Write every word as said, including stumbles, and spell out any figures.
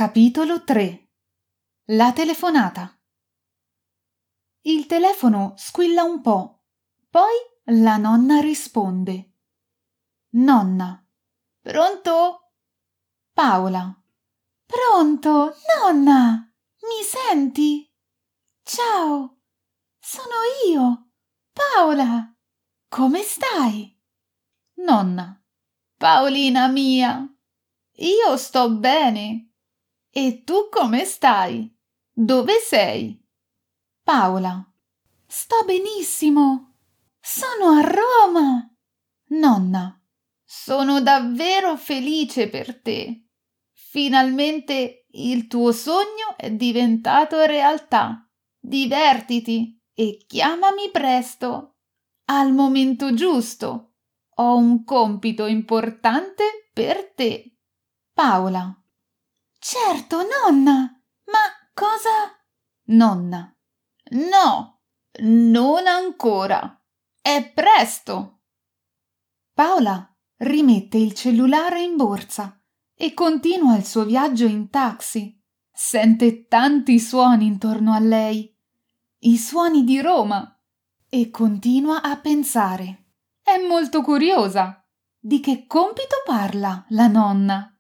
Capitolo tre. La telefonata. Il telefono squilla un po', poi la nonna risponde. Nonna. Pronto? Paola. Pronto, nonna? Mi senti? Ciao, sono io, Paola. Come stai? Nonna. Paolina mia, io sto bene. E tu come stai? Dove sei? Paola. Sto benissimo. Sono a Roma. Nonna. Sono davvero felice per te. Finalmente il tuo sogno è diventato realtà. Divertiti e chiamami presto. Al momento giusto. Ho un compito importante per te. Paola. Certo, nonna. Ma cosa? Nonna. No, non ancora. È presto. Paola rimette il cellulare in borsa e continua il suo viaggio in taxi. Sente tanti suoni intorno a lei, i suoni di Roma, e continua a pensare. È molto curiosa. Di che compito parla la nonna?